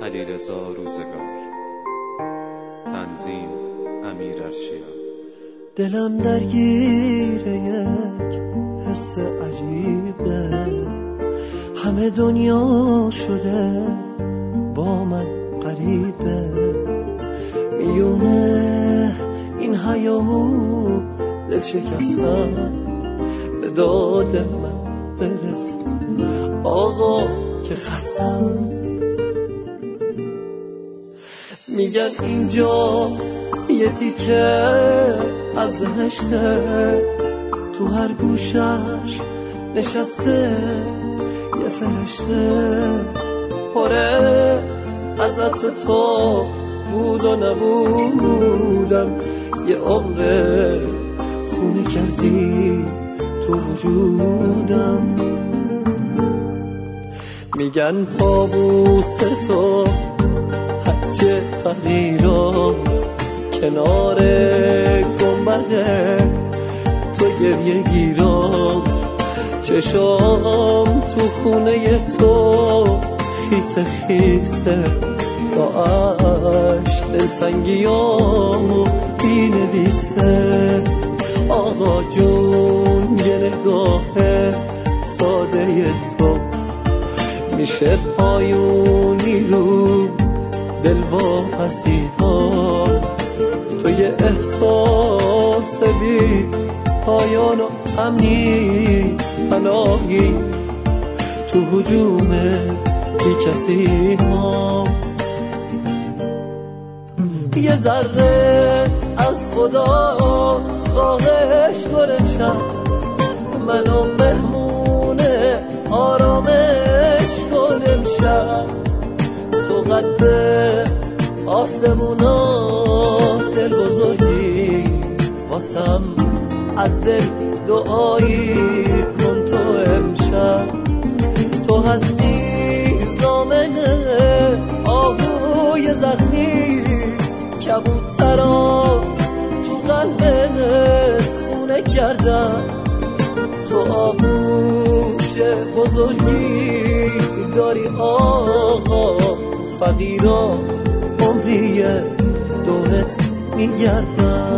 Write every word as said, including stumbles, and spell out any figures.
علیرضا روزگار. تنظیم امیر ارشیا. دلم درگیر یک حس عجیبه، همه دنیا شده با من غریبه. میونه این حیاهو دل شکستم، به داد من برس آقا که خستم. میگن اینجا یه تیکه از بهشته، تو هر گوشش نشسته یه فرشته. پره از عطر تو بود و نبودم، یه عمر خونه کردی تو وجودم. میگن پابوس تو حج تغییرات، کنار گنبده تو گریه گیرم. چشام تو خونه تو خیسه خیسه، با عشق دلتنگیامو بینویسه. آقا جون یه نگاه ساده تو میشه پایونی رو دل واپسی ها. تو یه احساس بی پایان و امنی پناهی تو هجوم بی کسی ها. یه ذره از خدا خواهش کنشم، منو مهمون آرامش کنشم. تو قد آسمونا دل بزرگی واسم، از دل دعایی کن تو امشب. تو هستی زامنه آهوی زخمی، کبوترا تو قلبت خونه کردم. تو آغوش بزرگی داری آقا، فقیرا عمریه دورت میگردم.